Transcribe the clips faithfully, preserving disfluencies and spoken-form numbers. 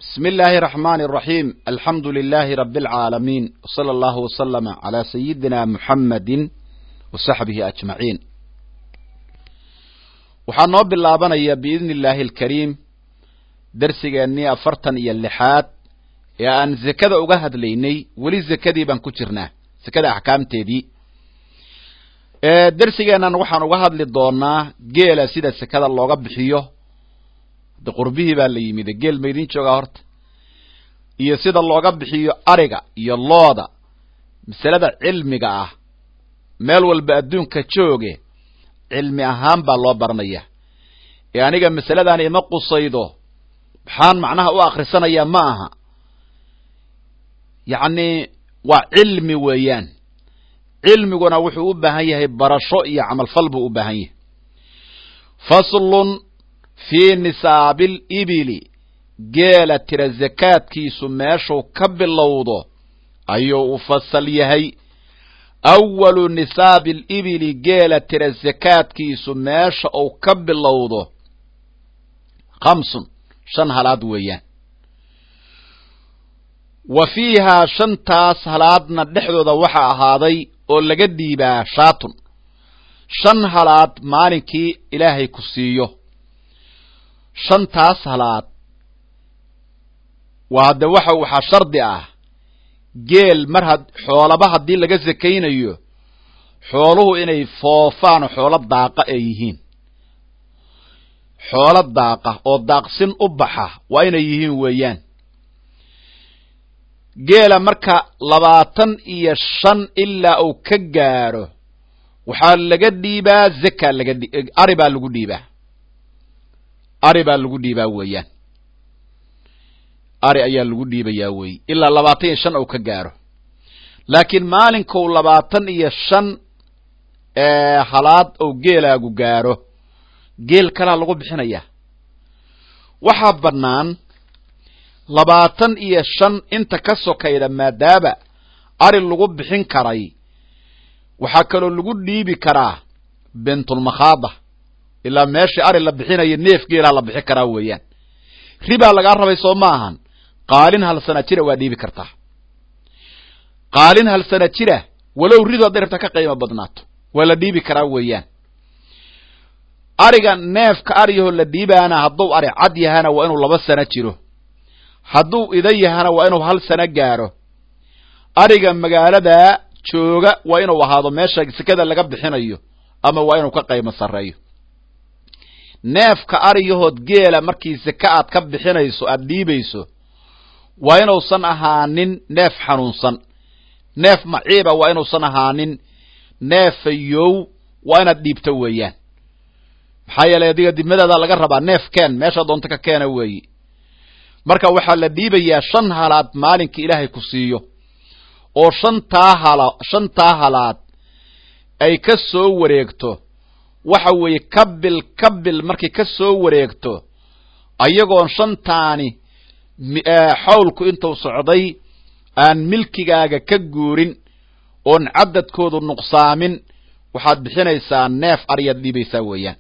بسم الله الرحمن الرحيم الحمد لله رب العالمين وصلى الله وسلم على سيدنا محمد وصحبه أجمعين وحنو باللابانيا بإذن الله الكريم درسيغاني أفرطن إيا اللحات يا أن زكاة أغاهد ليني ولي زكاة بان كترنا زكاة أحكام تيدي درسيغانا نوحان أغاهد للدونا جيلا سيدة زكاة اللوغة بحيوه de qurbihi baa la yimid geel meedin jooga horta iyo sida looga bixiyo ariga iyo looda misalada cilmiga ah meel walba adduunka jooge cilmi ahaan baa loo baranaya ee aniga misaladan ima qusaydo waxaan macnaha u akhrisanaya ma aha yaani waa cilmi weeyaan cilmiguna wuxuu u baahan yahay barasho iyo amal fal buu u baahan yahay faslun في نصاب الإبل جيلة ترى الزكاة كيسو ماشو كباللوضو أيو أفصل يهي أول نصاب الإبل جيلة ترى الزكاة كيسو ماشو أو كباللوضو خمس شن هلاد ويان وفيها شن تاس هلادنا الدحدو دوحا هذي أولا قدي با شاتن شن هلاد مالكي إلهي كسيو shantaas halaad waa de waxa waxa shardi ah geel mar had xoolaba hadii laga zakeynayo xooluhu inay foofaan xoolo daaqa ay yihiin xoolo daaqa oo daaqsin u baxa waa inay yihiin weeyaan geela marka labaatan iyo shan ilaa uu ka gaaro waxa laga dhiibaa zakaa laga ari baa lagu dhiibaa ari baa lagu dhiibaa weeyaan ari ayaa lagu dhiibayaa weey ilaa labaatan iyo shan oo ka gaaro laakiin maalinka uu labaatan iyo shan ee halaad oo geelaagu gaaro geel kala lagu bixinaya waxa banaan labaatan iyo shan inta ka sokayda maadaaba ari lagu bixin karay waxa kale lagu dhiibi karaa bintul makhada ilaa meeshii ari la bixinayo neef geela la bixin karaa weeyaan riba laga rabay soo maahan qaalin hal sana jira waa dhiibi kartaa qaalin hal sana jira walow rido dirta ka qiimo badnaato waa la dhiibi karaa weeyaan ariga neefka ariyo la dhiibaana hadduu ari cad yahana waa inuu laba sana jiro hadduu iday yahana waa inuu hal sana gaaro ariga magaalada jooga waa inuu ahaado meesha sakada laga bixinayo ama waa inuu ka qiimo sareeyo neefka ariyahood geela markii zakaad ka bixinayso aad dhiibayso waa inuusan ahaanin neef xanuunsan neef maciiba waa inuusan ahaanin neefayow waa inaad dhiibto weeyaan maxaa yeelay adiga dimadaada laga rabaa neef keen meesha doonta ka keena weeyi marka waxaa la dhiibayaa shan halaad maalinka ilaahay ku siiyo oo shantaa hala shantaa halaad ay ka soo wareegto waxa weeye kabil kabil markii ka soo wareegto ayagoon shantaani xawlku intuu socday aan milkigaaga ka guurin oon cadadkoodu nuqsaamin waxaad bixinaysaa neef ariyad dhiibaysaa weeyaan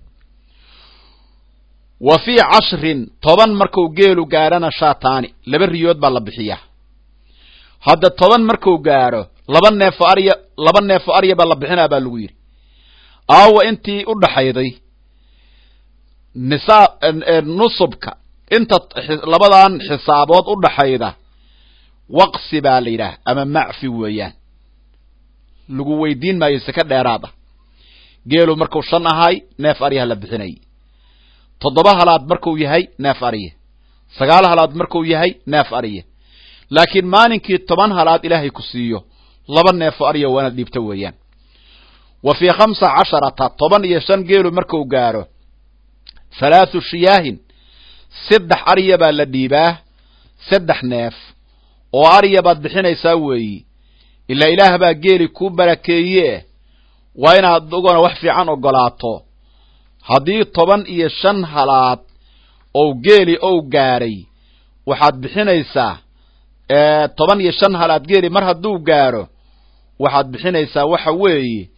wa fii cashrin toban markuu geelu gaarana shaataani laba riyood baa la bixiyaa hadda toban markuu gaaro laba neef ariya laba neef ariya baa la bixinaa baa lagu yidhi aawa intii u dhaxayday nisaab nusubka inta labadan xisaabood u dhaxayda waqsi baa la yiraahdaa ama macfi weeyaan lagu weydiin maayo saka dheeraada geelu markuu shan ahay neef ariya la bixinay toddoba halaad markuu yahay neef ariya sagaal halaad markuu yahay neef ariya laakiin maalinkii toban halaad ilaahay ku siiyo laba neef ariya waana dhiibta weeyaan وفي خمسة عشرة طبعا يشان جيلو مركو جارو ثلاث شياه سدح أريبا لديباه سدح ناف وأريبا دحين يسوي إلا إله با جيلي كوبركيه وين هدوغنا وحفي عنه قلاطو هدي طبعا يشان هلات أو جيلي أو جاري وحد بحين يسا اه طبعا يشان هلات جيلي مر هدو جارو وحد بحين يسا وحوي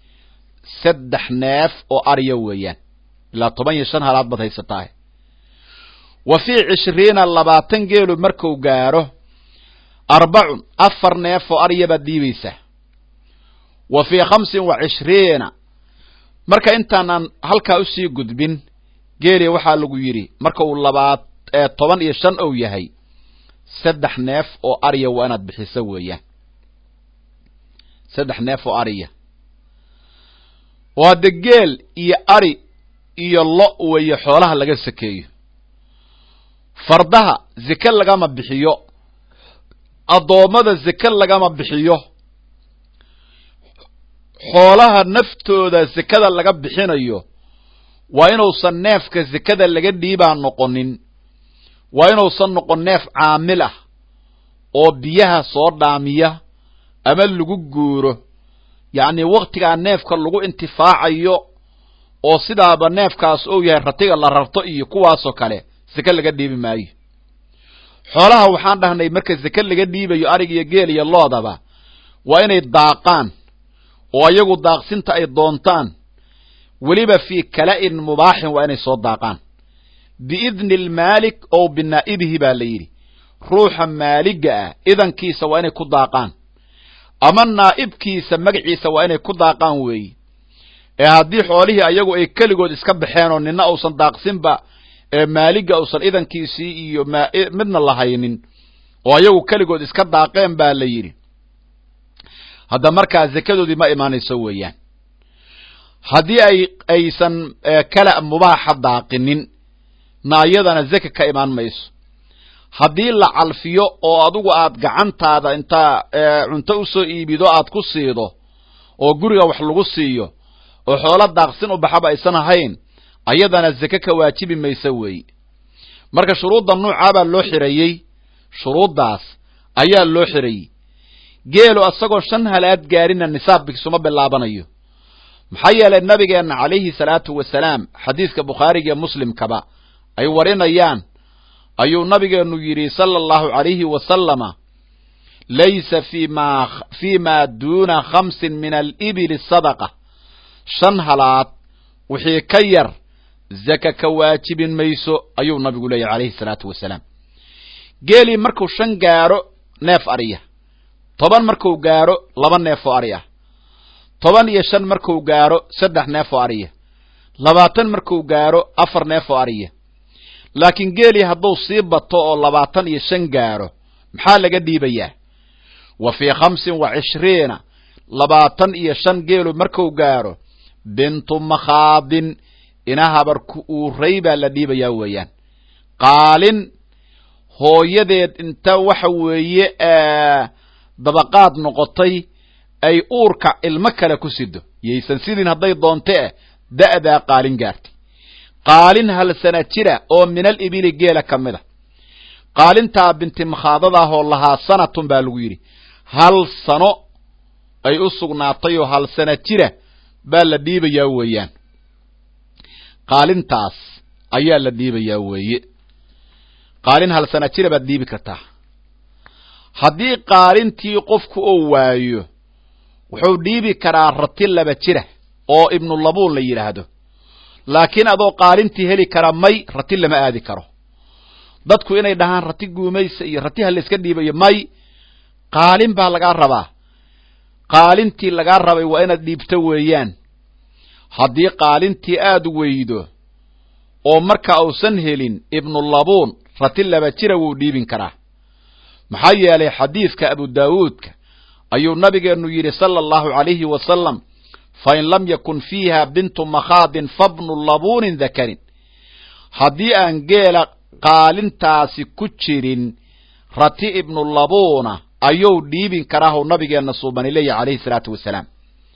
saddex neef oo ariya weeyaan ilaa toban iyo shan halaad bad haysataay wa fii cishriina labaatan geelu markuu gaaro arbacun afar neef oo arya baad dhiibaysaa wa fii khamsin wa cishriina marka intaanaan halkaa usii gudbin geeli waxaa lagu yidhi marka uu labaad toban iyo shan ou yahay saddex neef oo arya waa inaad bixiso weeyaan saddex neef oo ariya oo hadde geel iyo ari iyo lo weeye xoolaha laga sakeeyo fardaha zeke lagama bixiyo addoommada zeke lagama bixiyo xoolaha naftooda zekada laga bixinayo waa inuusan neefka zekada laga dhiibaa noqonin waa inuusan noqon neef caamil ah oo biyaha soo dhaamiya ama lagu guuro yacni waktigaa neefka lagu intifaacayo oo sidaaba neefkaas ou yahay ratiga la rarto iyo kuwaasoo kale zeke laga dhiibi maayo xoolaha waxaan dhahnay marka zeke laga dhiibayo arig iyo geel iyo loodaba waa inay daaqaan oo ayagu daaqsinta ay doontaan weliba fii kala'in mubaaxin waa inay soo daaqaan biidni almaalik ow binaa'ibihi baa la yidhi ruuxa maaliga ah idankiisa waa inay ku daaqaan ama naa'ibkiisa magaciisa waa inay ku daaqaan weeye ee haddii xoolihii ayagu ay keligood iska baxeen oo nina uusan daaqsinba ee maaliga uusan idankiisii iyo midna lahaynin oo ayagu keligood iska daaqeen baa la yidhi hadda markaa zekadoodii ma imaanayso weeyaan haddii ay aysan kala mubaaxa daaqinin na iyadana zeka ka imaan mayso haddii la calfiyo oo adigu aad gacantaada intaa cunto usoo iibido aad ku siido oo guriga wax lagu siiyo oo xoolo daaqsin u baxaba aysan ahayn ayadana zeke ka waajibi maysa weeye marka shuruudda nuucaa baa loo xirayey shuruuddaas ayaa loo xirayey geelu asagoo shan halaad gaarina nisaabkiisuma bilaabanayo maxaa yeelay nabigeenna calayhi salaatu wasalaam xadiiska bukhaariga iyo muslimkaba ay warinayaan ayuu nabigeennu yidhi sala allahu calayhi wasalama laysa fima fii ma duuna khamsin min alibili sadaqa shan halaad wixii ka yar zaka ka waajibin mayso ayuu nabigu leeyahy calayhi salaatu wasalaam geelii markuu shan gaaro neef ariya toban markuu gaaro laba neef oo ari ah toban iyo shan markuu gaaro saddex neef oo ariya labaatan markuu gaaro afar neef oo ariya laakiin geelii hadduu sii bato oo labaatan iyo shan gaaro maxaa laga dhiibayaa wa fii khamsin wa cishriina labaatan iyo shan geelu markuu gaaro bintu makhaadin ina habar ku uuray baa la dhiibayaa weeyaan qaalin hooyadeed inta waxa weeye dabaqaad noqotay ay uurka ilmo kale ku sido yaysan sidin hadday doonte eh da'daa qaalin gaartay qaalin hal sana jira oo min alibili geela ka mid a qaalintaa binti makhaadadaah oo lahaa sanatun baa lagu yidhi hal sano ay u sugnaatay oo hal sana jira baa la dhiibayaa weeyaan qaalintaas ayaa la dhiibayaa weeye qaalin hal sana jira baad dhiibi kartaa haddii qaalintii qofku oo waayo wuxuu dhiibi karaa rati laba jira oo ibnu labuun la yidhaahdo laakiin adoo qaalintii heli kara may rati lama aadi karo dadku inay dhahaan rati guumaysa iyo rati ha la iska dhiibayo may qaalin baa lagaa rabaa qaalintii lagaa rabay waa inaad dhiibto weeyaan haddii qaalintii aad weydo oo marka uusan helin ibnu labuun rati laba jira wuu dhiibin karaa maxaa yeelay xadiidka abu daawuudka ayuu nabigeennu yidhi sala allahu calayhi wasalam fain lam yakun fiiha bintu makhaadin fabnu labuunin dakarin haddii aan geela qaalintaasi ku jirin rati ibnu labuuna ayuu dhiibin karaahu nabigeenna suubani leeyahy calayhi salaatu wasalaam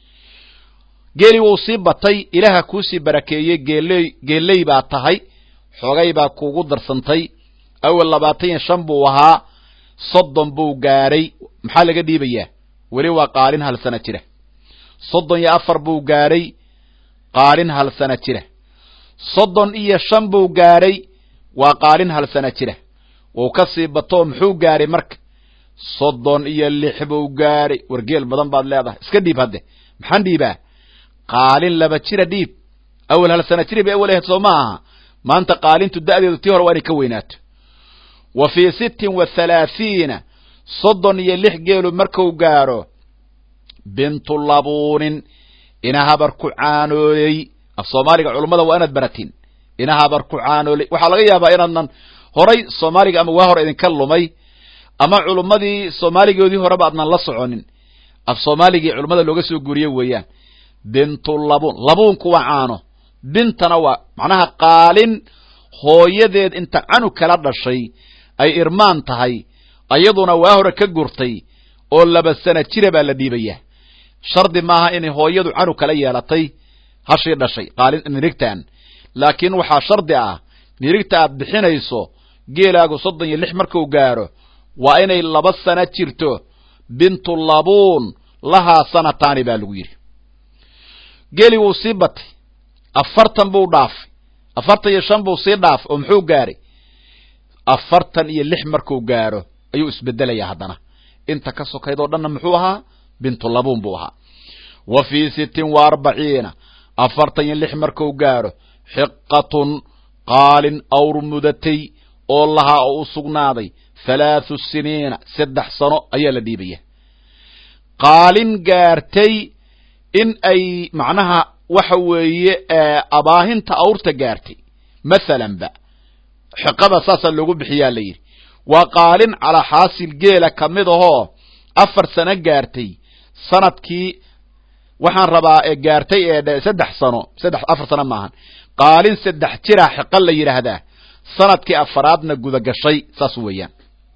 geeli wuu sii batay ilaaha kuusii barakeeyey geeley geelley baa tahay xoogay baa kuugu darsantay awal labaatan iyo shan buu ahaa soddon buu gaadhay maxaa laga dhiibayaa weli waa qaalin hal sana jira soddon iyo afar buu gaadhay qaalin hal sana jira soddon iyo shan buu gaadhay waa qaalin hal sana jira wuu ka sii batoo muxuu gaadhay marka soddon iyo lix buu gaadhay wargeel badan baad leedahay iska dhiib hadde maxaan dhiibaa qaalin laba jira dhiib awal hal sana jira bay awal ahayd soo maaha maanta qaalintu da'deedu tii hore waa inay ka weynaato wa fii sittin wa halaathiina soddon iyo lix geelu markuu gaaro bintu labuunin ina habar ku caanooley af soomaaliga culummada waa inaad baratiin ina habar ku caanooley waxaa laga yaabaa inaadnan horay soomaaliga ama waa hore idinka lumay ama culummadii soomaaligoodii horeba adnan la soconin af soomaaligii culummada looga soo guuriye weeyaan bintu labuun labuunku waa caano bintana waa macnaha qaalin hooyadeed inta canug kala dhashay ay irmaan tahay ayaduna waa hore ka gurtay oo laba sana jira baa la dhiibayaa shardi maaha inay hooyadu canug kala yeelatay hashii dhashay qaalin nirigtaan laakiin waxaa shardi ah nirigta aad bixinayso geelaagu soddon iyo lix markuu gaaro waa inay laba sana jirto bintu labuun lahaa sanataani baa lagu yidhi geeli wuu sii batay afartan buu dhaafay afartan iyo shan buu sii dhaafay oo muxuu gaaray afartan iyo lix markuu gaaro ayuu isbedelayaa haddana inta ka sokayd oo dhanna muxuu ahaa bintu labuun buu ahaa wa fii sittin wa arbaciina afartan iyo lix markuu gaaro xiqatun qaalin awr mudatay oo lahaa oo u sugnaaday halaathu siniina saddex sano ayaa la dhiibaya qaalin gaartay in ay macnaha waxa weeye abaahinta awrta gaartay mathalan ba xiqada saasaa loogu bixiyaa la yidhi waa qaalin calaa xaasil geela ka mid ahoo afar sano gaartay sanadkii waxaan rabaa ee gaartay ee saddex sano saddex afar sano maahan qaalin saddex jira xiqa la yidhaahdaa sanadkii afaraadna gudagashay saas weeyaan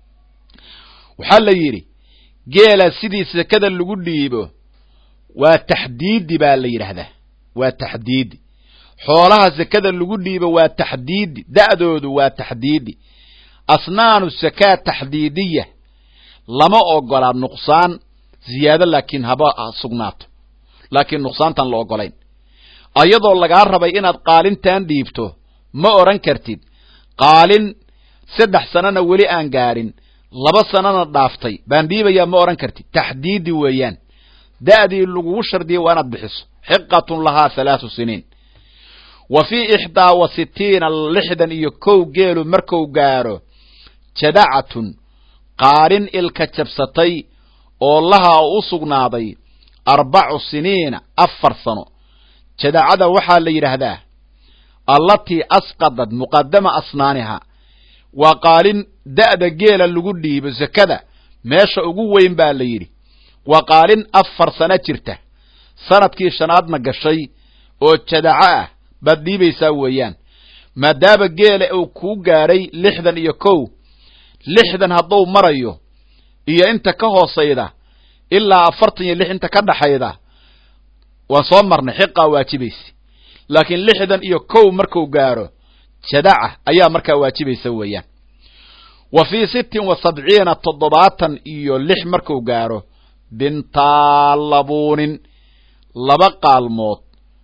waxaa la yidhi geela sidii sekada lagu dhiibo waa taxdiidi baa la yidhaahdaa waa taxdiidi xoolaha sekada lagu dhiibo waa taxdiidi da'doodu waa taxdiidi asnaanu sakaa taxdiidiya lama ogola nuqsaan ziyaado laakiin haba sugnaato laakiin nuqsaantan la ogolayn ayadoo lagaa rabay inaad qaalintan dhiibto ma odhan kartid qaalin saddex sanana weli aan gaarin laba sanana dhaaftay baan dhiibayaa ma odhan kartid taxdiidi weeyaan da'dii lagugu shardiyay waa inaad bixiso xiqatun lahaa halaathu siniin wa fii ixdaa wa sitiina lixdan iyo kow geelu markuu gaaro jadacatun qaalin ilka jabsatay oo lahaa u sugnaaday arbacu siniina afar sano jadacada waxaa la yidhaahdaa allatii asqadad muqadama asnaaniha waa qaalin da'da geela lagu dhiibo sakada meesha ugu weyn baa la yidhi waa qaalin afar sano jirta sanadkii shanaadna gashay oo jadaco ah baad dhiibaysaa weeyaan maadaama geela uu kuu gaadhay lixdan iyo kow lixdan hadduu marayo iyo inta ka hoosayda ilaa afartan iyo lix inta ka dhaxayda waan soo marnay xiqaa waajibaysa laakiin lixdan iyo kow markuu gaaro jadaca ayaa markaa waajibaysa weeyaan wa fii sittin wa sabciina toddobaatan iyo lix markuu gaaro bintaa labuunin laba qaalmood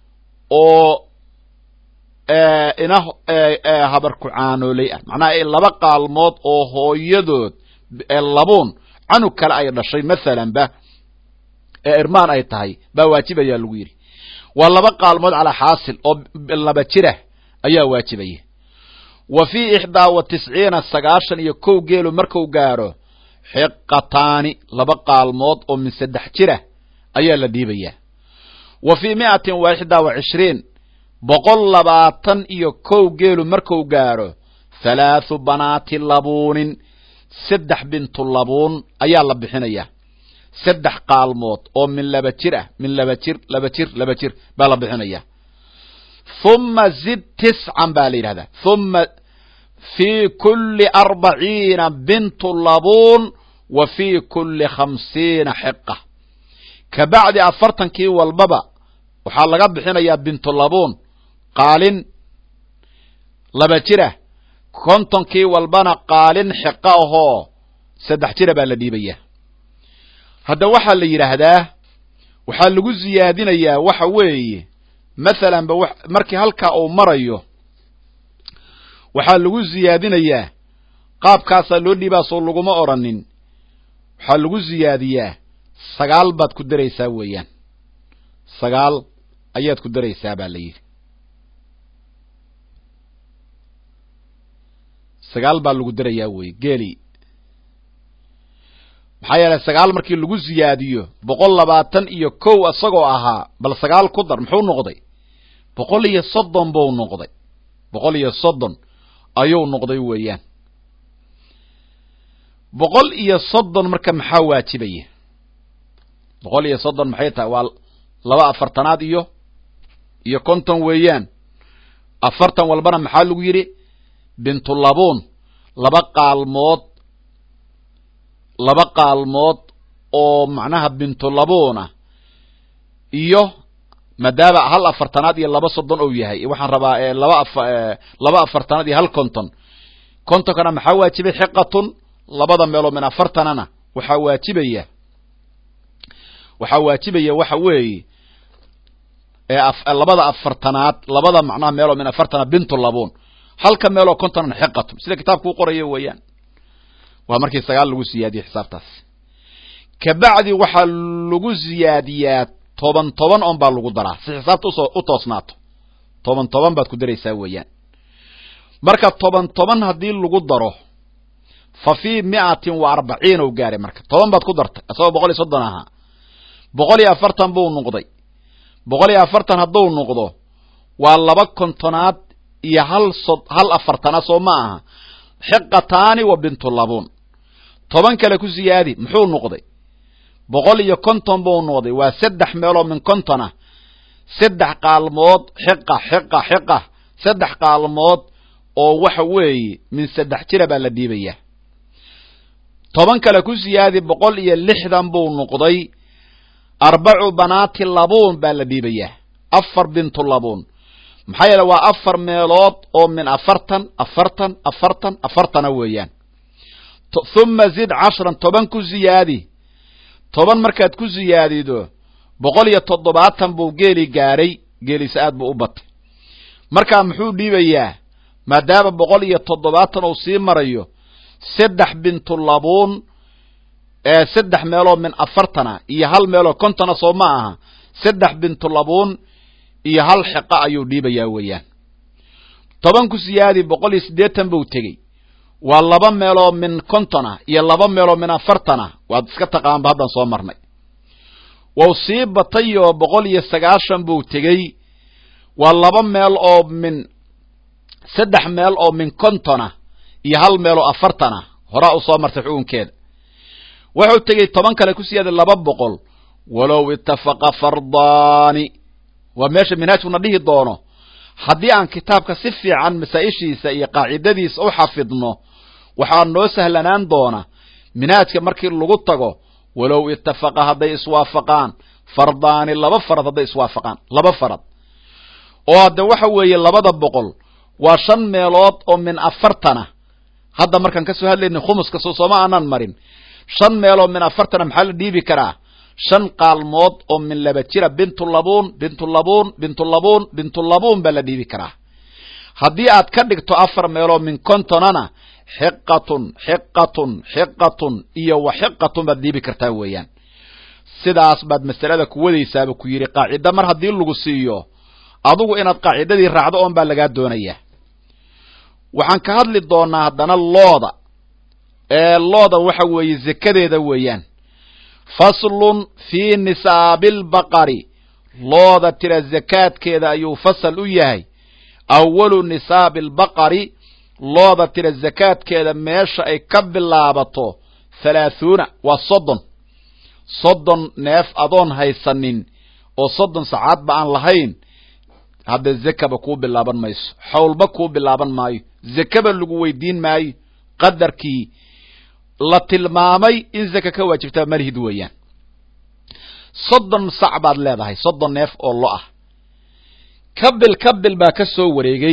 oo ina habar ku caanooley ah macnaha laba qaalmood oo hooyadood labuun canug kale ay dhashay mathalan ba ee irmaan ay tahay baa waajibayaa lagu yidhi waa laba qaalmood calaa xaasil oo laba jira ayaa waajibaya wa fii ixdaa wa tisciina sagaashan iyo kow geelu markuu gaaro xiqataani laba qaalmood oo min saddex jira ayaa la dhiibayaa wa fii mi'atin wa ixdaa wa cishriin boqol labaatan iyo kow geelu markuu gaaro halaathu banaati labuunin saddex bintu labuun ayaa la bixinayaa saddex qaalmood oo min laba jir ah min laba jir laba jir laba jir baa la bixinayaa huma zid tiscan baa la yidhahdaa huma fii kulli arbaciina bintu labuun wa fii kulli khamsiina xiqa ka bacdi afartankii walbaba waxaa laga bixinayaa bintu labuun qaalin laba jirah kontonkii walbana qaalin xiqa ahoo saddex jira baa la dhiibayaa hadda waxaa la yidhaahdaa waxaa lagu siyaadinayaa waxa weeye mathalan ba markii halkaa uu marayo waxaa lagu siyaadinayaa qaabkaasaa loo dhiibaa soo laguma odhanin waxaa lagu siyaadiyaa sagaal baad ku daraysaa weeyaan sagaal ayaad ku daraysaa baa la yidhi sagaal baa lagu darayaa wey geeli maxaa yeelay sagaal markii lagu ziyaadiyo boqol labaatan iyo kow isagoo ahaa bal sagaal ku dar muxuu noqday boqol iyo soddon buu noqday boqol iyo soddon ayuu noqday weeyaan boqol iyo soddon marka maxaa waajibaya boqol iyo soddon maxay tahay waa laba afartanaad iyo iyo konton weeyaan afartan walbana maxaa lagu yidhi bintulabuun laba qaalmood laba qaalmood oo macnaha bintulabuuna iyo maadaama hal afartanaad iyo laba soddon ou yahay waxaan rabaa laba af laba afartanaad iyo hal konton kontonkana maxaa waajibay xiqatun labada meeloo min afartanana waxaa waajibaya waxaa waajibaya waxa weeye labada afartanaad labada macnaha meeloo min afartana bintulabuun halka meeloo kontonana xiqatun sida kitaabku u qorayo weeyaan waa markii sagaal lagu siyaadiyo xisaabtaas kabacdi waxaa lagu siyaadiyaa toban toban on baa lagu daraa si xisaabta usoo u toosnaato toban toban baad ku daraysaa weeyaan marka toban toban haddii lagu daro fa fii mi'atin wa arbaciin ou gaaray marka toban baad ku dartay isagoo boqol iyo soddon ahaa boqol iyo afartan buu noqday boqol iyo afartan hadduu noqdo waa laba kontonaad iyo hal sod hal afartanaad soo ma aha xiqataani wa bintulabuun toban kale ku siyaadi muxuu noqday boqol iyo konton buu noqday waa saddex meeloo min konton ah saddex qaalmood xiqa xiqa xiqa saddex qaalmood oo waxa weeye min saddex jira baa la dhiibayaa toban kale ku siyaadi boqol iyo lixdan buu noqday arbacu banaati labuun baa la dhiibayaa afar bintulabuun maxaa yeele waa afar meelood oo min afartan afartan afartan afartana weeyaan huma zid cashran toban ku siyaadi toban markaad ku siyaadido boqol iyo toddobaatan buu geeli gaaray geelisa aad buu u batay markaa muxuu dhiibayaa maadaama boqol iyo toddobaatan uu sii marayo saddex bintulabuun ee saddex meeloo min afartana iyo hal meeloo kontona soo ma aha saddex bintulabuun iyo hal xiqa ayuu dhiibayaa weeyaan toban ku siyaadi boqol iyo siddeetan buu tegey waa laba meeloo min kontona iyo laba meeloo min afartana waad iska taqaanba haddan soo marnay wau sii batayoo boqol iyo sagaashan buu tegey waa laba meel oo min saddex meel oo min kontona iyo hal meeloo afartana horaa u soo martay xukunkeeda wuxuu tegey toban kale ku siyaada laba boqol walow ittafaqa fardaani waa meesha minhaajkuna dhihi doono haddii aan kitaabka si fiican masaa-ishiisa iyo qaacidadiisa u xafidno waxaa noo sahlanaan doona minhaajka markii lagu tago walow ittafaqa hadday iswaafaqaan fardaani laba farad hadday iswaafaqaan laba farad oo hadde waxa weeye labada boqol waa shan meelood oo min afartana hadda markaan ka soo hadlaynay khumuska soo sooma aanan marin shan meeloo min afartana maxaa la dhiibi karaa shan qaalmood oo min laba jira bintulabuun bintulabuun bintulabuun bintulabuun baa la dhiibi karaa haddii aad ka dhigto afar meeloo min kontonana xiqatun xiqatun xiqatun iyo wa xiqatun baad dhiibi kartaa weeyaan sidaas baad masalada ku wadaysaaba ku yidhi qaacida mar haddii lagu siiyo adugu inaad qaacidadii raacdo oon baa lagaa doonayaa waxaan ka hadli doonaa haddana looda ee looda waxa weeye zakadeeda weeyaan faslun fii nisaabilbaqari looda tira zakaadkeeda ayuu fasal u yahay awalu nisaabilbaqari looda tira zakaadkeeda meesha ay ka bilaabato halaahuuna waa soddon soddon neef adoon haysanin oo soddon sacaadba aan lahayn hadda zakaba kuu bilaaban mayso xawlba kuu bilaaban maayo zakaba lagu weydiin maayo qadarkii la tilmaamay in zaka ka waajibtaa malhid weeyaan soddon sac baad leedahay soddon neef oo lo ah kabil kabil baa ka soo wareegay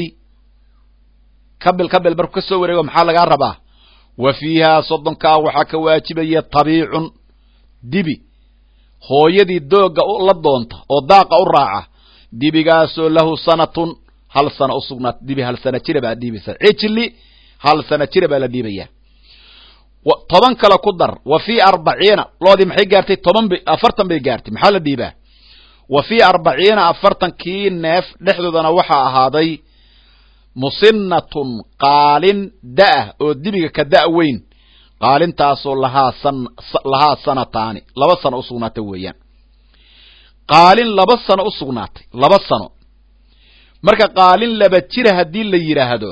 kabil kabil markuu ka soo wareego maxaa lagaa rabaa wa fiihaa soddonkaa waxaa ka waajibaya tabiicun dibi hooyadii dooga la doonta oo daaqa u raaca dibigaasoo lahu sanatun hal sana u sugnaat dibi hal sana jira baa dhiibaysa cijli hal sana jira baa la dhiibayaa toban kale ku dar wa fii arbaciina loodii maxay gaartay toban bay afartan bay gaartay maxaa la dhiibaa wa fii arbaciina afartankii neef dhexdoodana waxaa ahaaday musinnatun qaalin da'ah oo dibiga ka da' weyn qaalintaasoo lahaa san lahaa sanataani laba sano u sugnaatay weeyaan qaalin laba sano u sugnaatay laba sano marka qaalin laba jira haddii la yidhaahdo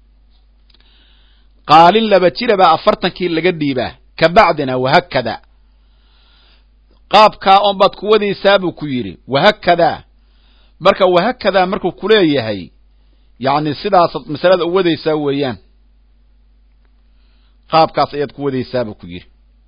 qaalin laba jira baa afartankii laga dhiibaa ka bacdina wahakada qaabkaa on baad ku wadaysaa buu ku yidhi wahakadaa marka wahakadaa markuu kuleeyahay yacni sidaasaad masalada u wadaysaa weeyaan qaabkaas ayaad ku wadaysaa buu ku yidhi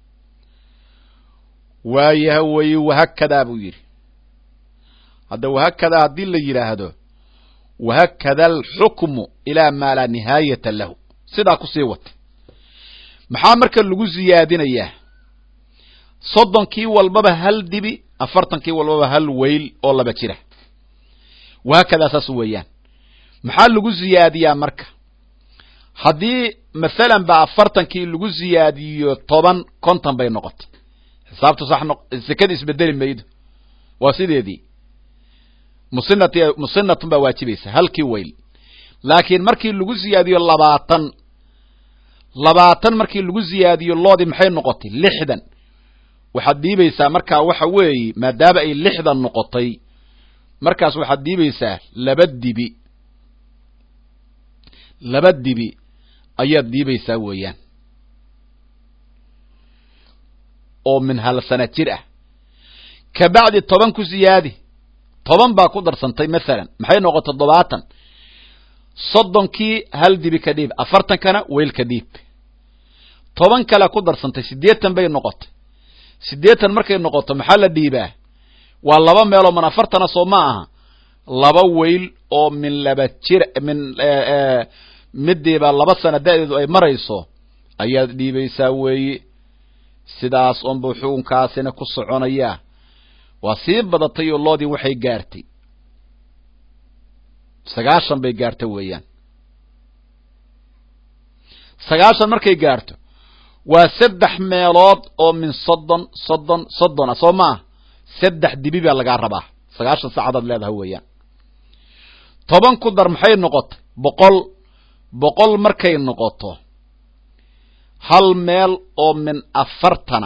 waayaha weeye wahakadaa buu yidhi hadda wahakadaa haddii la yidhaahdo wahakada alxukmu ilaa maa laa nihaayata lahu sidaa kusii wata maxaa marka lagu siyaadinayaa soddonkii walbaba hal dibi afartankii walbaba hal weyl oo laba jira wahakadaa saas weeyaan maxaa lagu siyaadiyaa marka haddii masalan ba afartankii lagu siyaadiyo toban konton bay noqotay xisaabtu sax noq sekada isbedeli maydo waa sideedii musinat musinnatun baa waajibaysa halkii weyl laakiin markii lagu siyaadiyo labaatan labaatan markii lagu siyaadiyo loodii maxay noqotay lixdan waxaad dhiibaysaa markaa waxa weeye maadaama ay lixdan noqotay markaas waxaad dhiibaysaa laba dibi laba dibi ayaad dhiibaysaa weeyaan oo min hal sana jir ah ka bacdi toban ku siyaadi toban baa ku darsantay masalan maxay noqotay toddobaatan soddonkii hal dibi ka dhiib afartankana weyl ka dhiib toban kale ku darsantay siddeetan bay noqotay siddeetan markay noqoto maxaa la dhiibaa waa laba meeloo min afartana soo ma aha laba weyl oo min laba jir min midiiba laba sana da'deedu ay marayso ayaad dhiibaysaa weeye sidaas unbuu xukunkaasina ku soconayaa waa sii badatay oo loodii waxay gaartay sagaashan bay gaarta weeyaan sagaashan markay gaarto waa saddex meelood oo min soddon soddon soddon ah soo maaha saddex dibi baa lagaa rabaa sagaashan saacadaad leedahay weeyaan toban ku dar maxay noqotay boqol boqol markay noqoto hal meel oo min afartana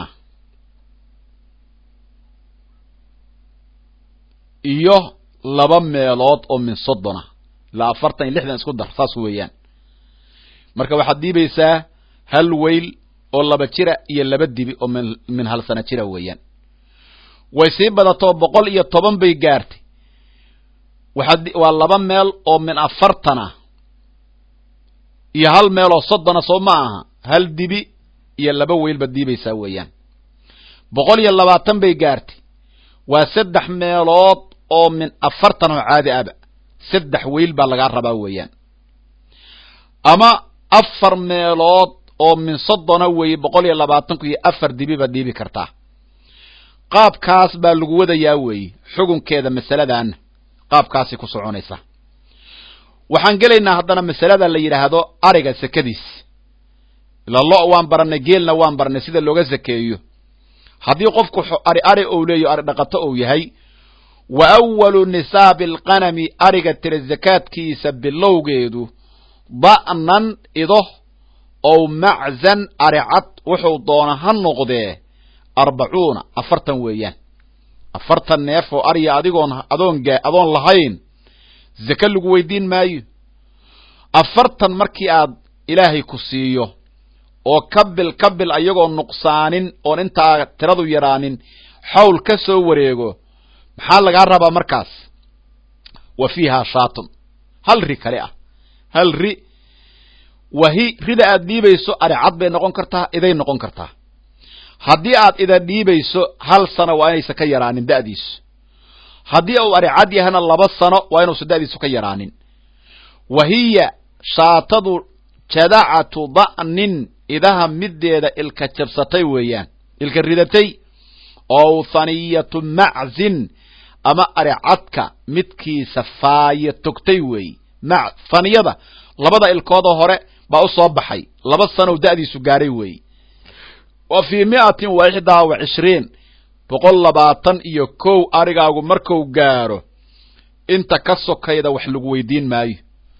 iyo laba meelood oo min soddona ilaa afartan iyo lixdan isku dar saas weeyaan marka waxaad dhiibaysaa hal weyl oo laba jira iyo laba dibi oo min min hal sana jira weeyaan way sii badatoo boqol iyo toban bay gaartay waxaad waa laba meel oo min afartana iyo hal meel oo soddona soo ma aha hal dibi iyo laba weyl baad dhiibaysaa weeyaan boqol iyo labaatan bay gaartay waa saddex meelood oo min afartan oo caadi aba saddex weyl baa lagaa rabaa weeyaan ama afar meelood oo min soddona weeye boqol iyo labaatanku iyo afar dibi baad dhiibi kartaa qaabkaas baa lagu wadayaa weeye xukunkeeda masaladan qaabkaasay ku soconaysaa waxaan gelaynaa haddana masalada la yidhaahdo ariga sekadiis ila lo waan baranay geelna waan baranay sida looga zakeeyo haddii qofku ari ari ou leeyo ari dhaqato ou yahay wa awalu nisaabi alqanami ariga tira zakaadkiisa bilowgeedu da'nan ido ow maczan ari cad wuxuu doona ha noqdee arbacuuna afartan weeyaan afartan neef oo ariya adigoon adoon gaa adoon lahayn zaka lagu weydiin maayo afartan markii aad ilaahay ku siiyo oo kabil kabil ayagoo nuqsaanin oon intaa tiradu yaraanin xawl ka soo wareego maxaa lagaa rabaa markaas wa fiihaa shaatun hal ri kale ah hal ri wahi rida aad dhiibayso ari cad bay noqon kartaa iday noqon kartaa haddii aad ida dhiibayso hal sano waa inaysan ka yaraanin da'diisu haddii uu ari cad yahana laba sano waa inuusan da'diisu ka yaraanin wahiya shaatadu jadacatu da'nin idaha middeeda ilka jabsatay weeyaan ilka ridatay ow haniyatu maczin ama ari cadka midkiisa faaya togtay weey ma haniyada labada ilkoodoo hore baa u soo baxay laba sanow da'diisu gaaray weey wa fii mi'atin wa ixdaa wa cishriin boqol labaatan iyo kow arigaagu marku gaaro inta ka sokayda wax lagu weydiin maayo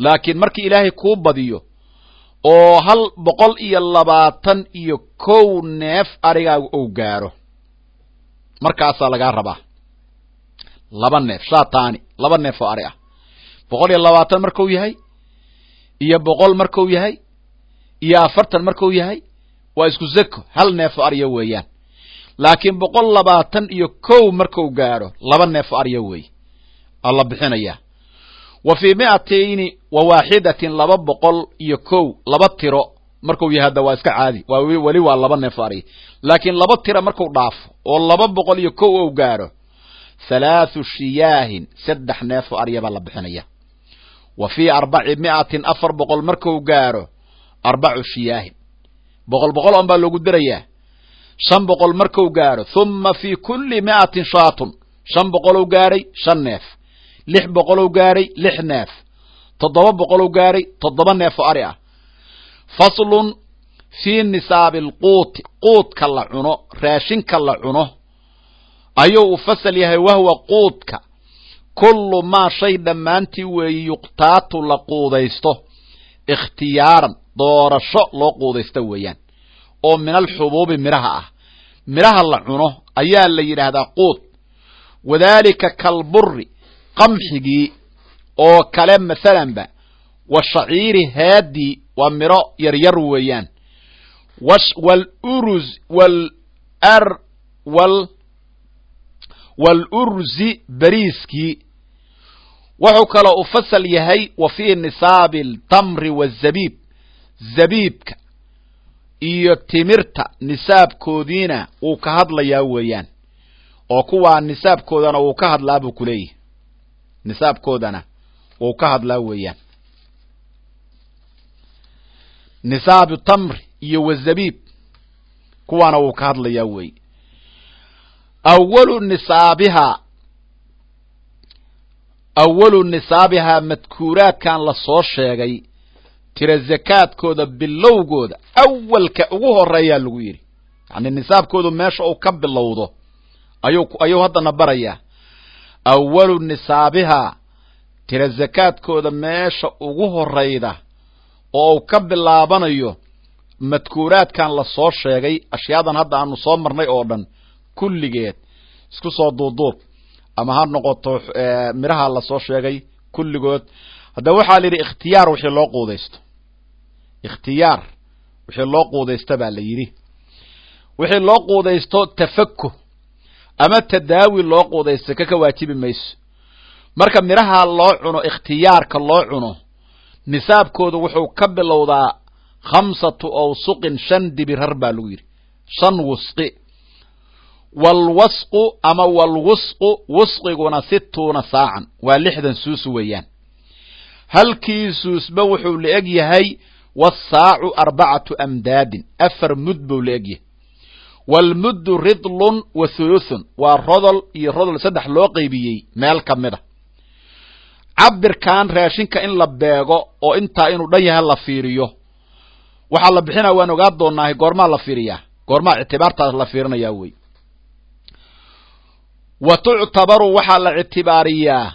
laakiin markii ilaahay kuu badiyo oo hal boqol iyo labaatan iyo kow neef arigaagu uu gaaro markaasaa lagaa rabaa laba neef shaataani laba neef oo ari ah boqol iyo labaatan markuu yahay iyo boqol markuu yahay iyo afartan markuu yahay waa isku zako hal neef oo ariya weeyaan laakiin boqol labaatan iyo kow markuu gaaro laba neef oo ariya weey alla bixinaya wa fi mi'atayni wa waahidatin laba boqol iyo kow laba tiro markuu yahay waa iska caadi waa wali waa laba neef oo ari laakiin laba tiro markuu dhaafo oo laba boqol iyo kow uu gaaro ثلاث شياه سدح neef oo ariya baa la bixinaya wa fi arba'imi'atin afar boqol markuu gaaro arbacu shiyah boqol boqol aan baa loogu dirayaa shan boqol markuu gaaro thumma fi kulli mi'atin shaatun shan boqol uu gaaray shan neef lix boqol uu gaaray lix neef toddoba boqol uu gaaray toddoba neef oo ari ah faslun fi nisaab alquut quudka la cuno raashinka la cuno ayuu u fasal yahay wahwa quudka kullu maa shay dhammaantii weeye yuqtaatu la quudaysto ikhtiyaaran doorasho loo quudaysto weeyaan oo min alxubuubi midhaha ah midhaha la cuno ayaa la yidhaahdaa quud wadaalika kalburri qamxigii oo kale masalanba wa shaciiri haadii waa midho yaryar weeyaan waluruz wal ar wal والأرز بريسكي وحو كلا أفصل يهي وفي نصاب التمر والزبيب زبيبك إيو تمرتا نصاب كودينا وكهد لياويان وكوا نصاب كودانا وكهد لابو كلي نصاب كودانا وكهد لاويان نصاب التمر إيو الزبيب كوانا وكهد لياوي أول نصابها أول نصابها مذكورات كان لصور شيغي ترى الزكاة كودا باللو كودا أول كأوه الريال لغيري يعني النصاب كودا ماشي أو كب اللوضو أيو أيو هذا نبريا أول نصابها ترى الزكاة كودا ماشي أوه الريدا أو كب اللابان أيو مذكورات كان لصور شيغي أشياء هذا عنو صامرني أوردن kulligeed isku soo duuduub ama ha noqoto miraha la soo sheegay kulligood hada waxa la yiri ikhtiyaar wixii loo quudaysto ikhtiyaar wixii loo quudaysto baa la yiri wixii loo quudaysto tafakku ama tadaawi loo quudaysto ka ka waajibi mayso marka miraha loo cuno ikhtiyaarka loo cuno nisaabkooda wuxuu ka bilowdaa khamsatu awsuqin shan dibirar baa lagu yiri shan wusqi والوسق أما والوسق وسقنا ستون ساعا ولحدا سوس ويان هل كيسوس بوحو لأجي هاي والساع أربعة أمداد أفر مد لأجي والمد رضل وثلث والرضل يرضل سدح لوقي بيي مال كمده عبر كان راشنك إن لباقو أو إنتا إنو ديها اللفيريو وحال بحنا وانو قادو ناهي قرما اللفيريا قرما اعتبارتا اللفيرنا ياوي وتعتبر وحال اعتبارية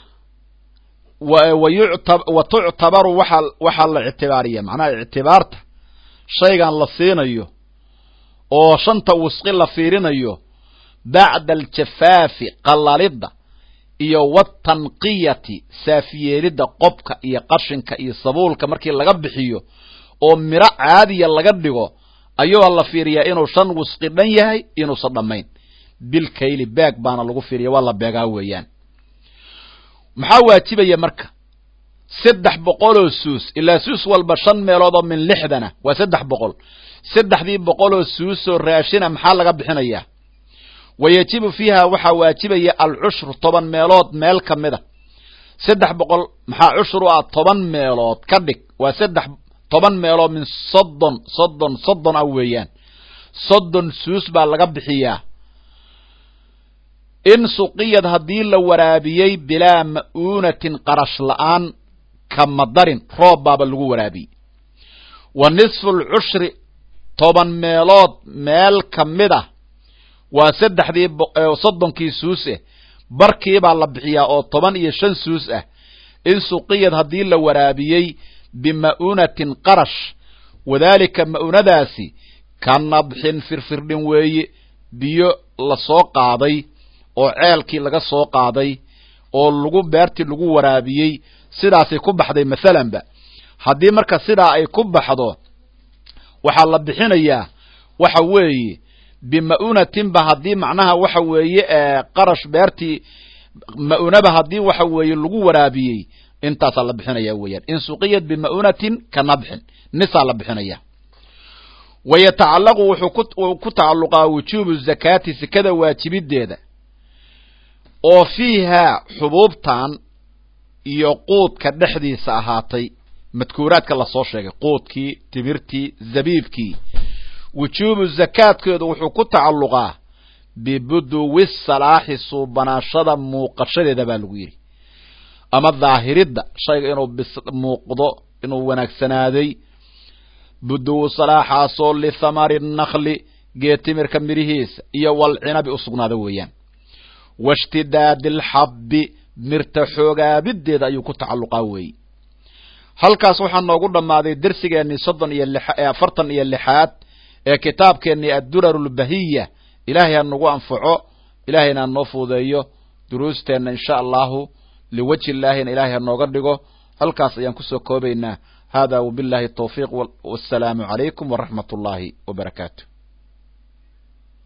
وتعتبر وحال وحال اعتبارية معناها اعتبارته شيئا لصينيو او شنطة وسقي لفيرينيو بعد الجفاف قلالده iyo watanqiyati saafiyelida qobka iyo qashinka iyo sabuulka markii laga bixiyo oo mira caadiya laga dhigo ayuu la fiiriyaa inuu shan wusqi dhan yahay inuu sadamayn bil kayli baag baana lagu fiiriyaa wala beegaa weeyaan maxaa waajibaya marka saddex boqol oo suus ilaa suus walba shan meelood oo min lixdana waa saddex boqol saddexdii boqol oo suus oo raashina maxaa laga bixinayaa ويجب فيها وحا واجبية العشر طبان ميلود ميل كمدة سدح بقول محا عشر طبان ميلود كدك وسدح طبان ميلود من صدن صدن صدن اويان صدن سوس بالغب حياه إن سقيد هدين لورابيي بلا مؤونة قرش لآن كمدر روب باب اللغو ورابي ونصف العشر طبان ميلود ميل كمدة waa saddexdii soddon kii suus ah barkii baa la bixiyaa oo toban iyo shan suus ah in suqiyad haddii la waraabiyey bima'unatin qarash wadaalika ma'unadaasi ka nadxin firfirdhin weeye biyo la soo qaaday oo ceelkii laga soo qaaday oo lagu beertii lagu waraabiyey sidaasay ku baxday masalanba haddii marka sidaa ay ku baxdo waxaa la bixinayaa waxa weeye bima'unatinba haddii macnaha waxa weeye qarash beertii ma'unaba haddii waxa weeye lagu waraabiyey intaasaa la bixinaya weeyaan in suqiyad bima'unatin ka nadxin nisaa la bixinaya wayatacallaqu wuxuu ku tacalluqaa wujuubu zakaati sikada waajibideeda oo fiihaa xubuubtan iyo quudka dhexdiisa ahaatay madkuuraadka lasoo sheegay quudkii timirtii zabiibkii wujuubu zakaadkeedu wuxuu ku tacalluqaa bibuduwi salaaxi suubanaashada muuqashadeeda baa lagu yidhi ama dhaahiridda shayga inuu muuqdo inuu wanaagsanaaday buduwu salaaxaasoo lithamari nakli geed timirka midhihiisa iyo walcinabi u sugnaada weeyaan washtidaadi alxabbi mirta xoogaabideeda ayuu ku tacalluqaa weeye halkaas waxaa noogu dhammaaday dersigeennii soddon iyo lix afartan iyo lixaad ee kitaabkeennii addurar lbahiya ilaahay ha nagu anfaco ilaahayna ha noo fuudeeyo duruusteenna insha allahu liwajhi illaahina ilaahay ha nooga dhigo halkaas ayaan kusoo koobaynaa hada wabillahi tawfiiq wassalaamu calaykum waraxmat ullaahi wabarakaatu